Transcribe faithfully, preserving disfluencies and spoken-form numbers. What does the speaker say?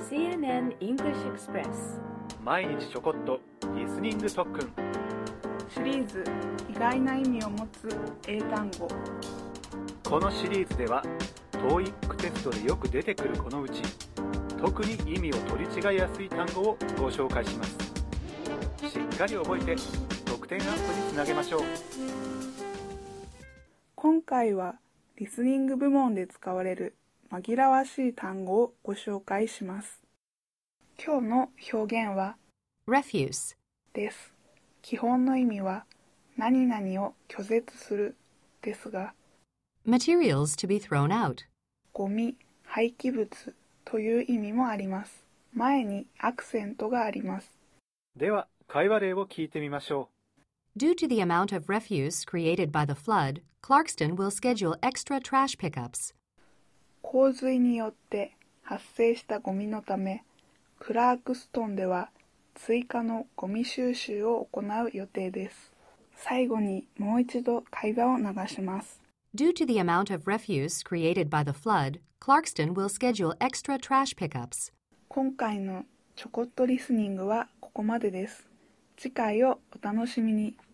シーエヌエヌ English Express 毎日ちょこっとリスニング特訓シリーズ意外な意味を持つ英単語。 このシリーズでは トーイック テストでよく出てくるこのうち特に意味を取り違いやすい単語をご紹介します。しっかり覚えて得点アップにつなげましょう。 今回はリスニング部門で使われる紛らわしい単語をご紹介します。今日の表現は refuse です。基本の意味は何々を拒絶するですが、 materials to be thrown out ゴミ、廃棄物という意味もあります。前にアクセントがあります。 では会話例を聞いてみましょう。Due to the amount of refuse created by the flood, Clarkston will schedule extra trash pickups. 洪水によって発生したゴミのため、クラークストンでは追加のゴミ収集を行う予定です。最後にもう一度会話を流します。 Due to the amount of refuse created by the flood, Clarkston will schedule extra trash pickups. 今回のちょこっとリスニングはここまでです。次回をお楽しみに。